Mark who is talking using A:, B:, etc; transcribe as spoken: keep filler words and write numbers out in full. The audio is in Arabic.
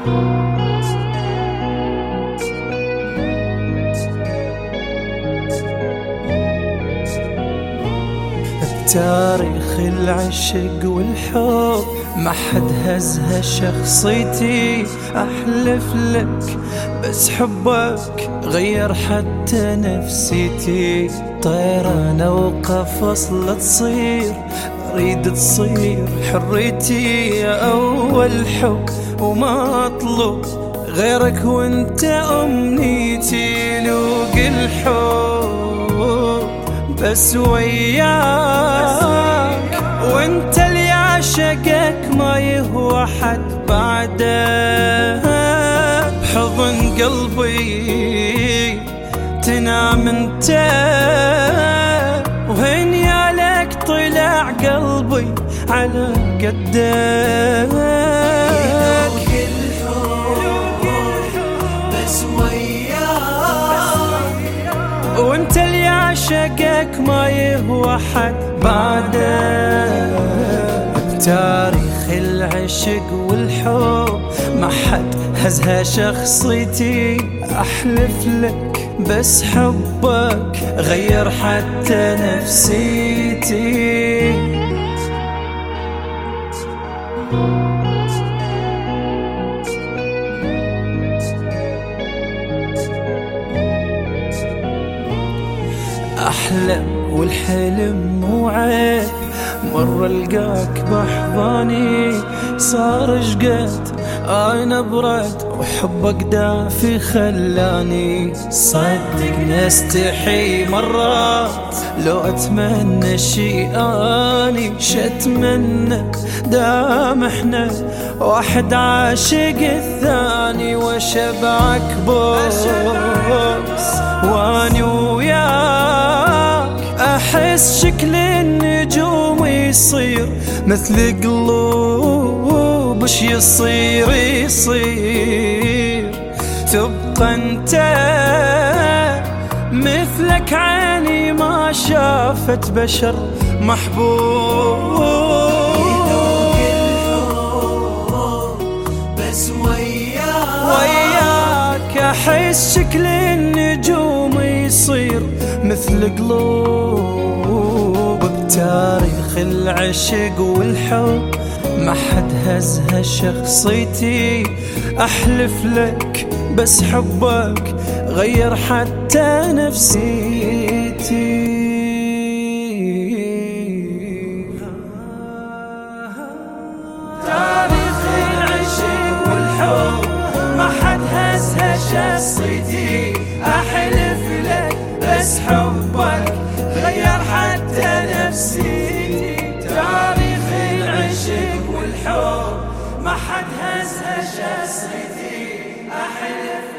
A: تاريخ العشق والحب ما حد هزها شخصيتي، أحلف لك بس حبك غير حتى نفسيتي. طير أنا وقفص لا تصير، أريد تصير حريتي يا أول حب، وما أطلب غيرك وانت أمنيتي. لوق الحب بس وياك، وانت اللي عشقك ما يهوى حد بعدك. بحضن قلبي تنام انت، وهين يالك طلع قلبي على قدك.
B: بس وياك،
A: وانت اللي عشقك ما يهوى حد بعدك. بتاريخ العشق والحب ما حد هزها شخصيتي، أحلف لك بس حبك غير حتى نفسيتي. أحلم والحلم مو عيب، مرة القاك بأحضاني صار شقد أنا برد، وحبك دافي خلاني صدق نستحي مرات. لو أتمنى شي أني شتمنى، دام احنا واحد عاشق الثاني، وشبعك بوس واني وياك. أحس شكل النجوم يصير مثل قلوب، وش يصير يصير تبقى انت مثلك. عيني ما شافت بشر محبوب.
B: بس وياك،
A: وياك أحس شكل النجوم يصير مثل قلوب. بتاريخ العشق والحب ما حد هزها شخصيتي، أحلف لك بس حبك غير حتى نفسيتي. تاريخ العشق والحب ما حد هزها شخصيتي، أحلف لك بس حبك غير حتى نفسيتي. تاريخ العشق والحب ما حد هزها شخصيتي، أحلف